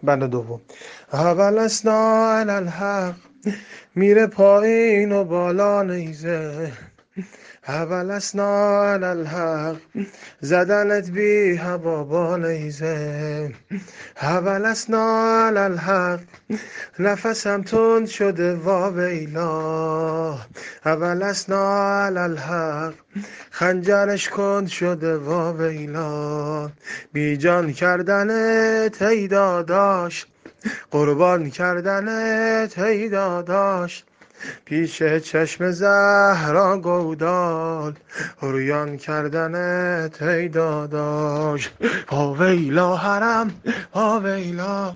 بند دوم. اول اسنا الحق میره پایین و بالا نیزه. اول اسنا الحق زدنت بی هوا با نیزه. اول اسنا الحق نفسم تند شده واویلا. اول اسنا الحق خنجرش کند شده واویلا. بی جان کردنت ای داداش، قربان کردنت ای داداش. پیش چشم زهرا گودال، عریان کردنت ای داداش. واویلا حرم واویلا.